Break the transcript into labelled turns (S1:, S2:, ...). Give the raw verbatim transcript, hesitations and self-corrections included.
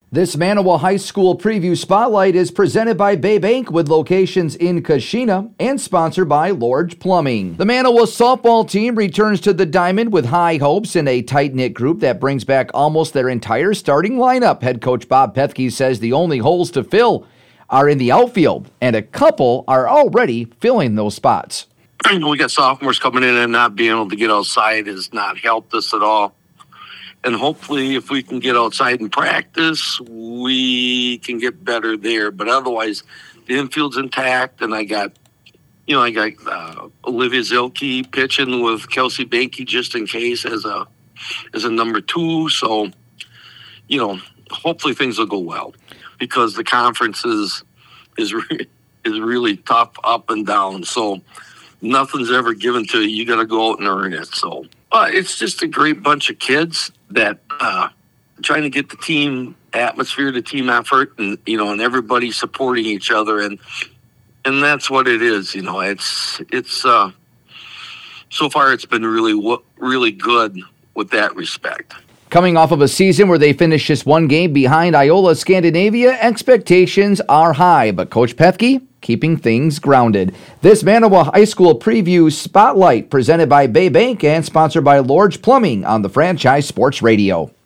S1: This Manawa High School Preview Spotlight is presented by Bay Bank with locations in Kashina and sponsored by Lorge Plumbing. The Manawa softball team returns to the diamond with high hopes in a tight-knit group that brings back almost their entire starting lineup. Head coach Bob Pethke says the only holes to fill are in the outfield, and a couple are already filling those spots.
S2: You know, we got sophomores coming in and not being able to get outside has not helped us at all. And hopefully, if we can get outside and practice, we can get better there. But otherwise, the infield's intact, and I got, you know, I got uh, Olivia Zilke pitching with Kelsey Banky just in case as a as a number two. So, you know, hopefully things will go well because the conference is is, re- is really tough up and down. So nothing's ever given to you. You got to go out and earn it. So uh, it's just a great bunch of kids that uh, trying to get the team atmosphere, the team effort, and you know, and everybody supporting each other, and and that's what it is. You know, it's it's uh, so far it's been really really good with that respect.
S1: Coming off of a season where they finished just one game behind Iola Scandinavia, expectations are high, but Coach Pethke keeping things grounded. This Manawa High School Preview Spotlight presented by Bay Bank and sponsored by Lorge Plumbing on the Franchise Sports Radio.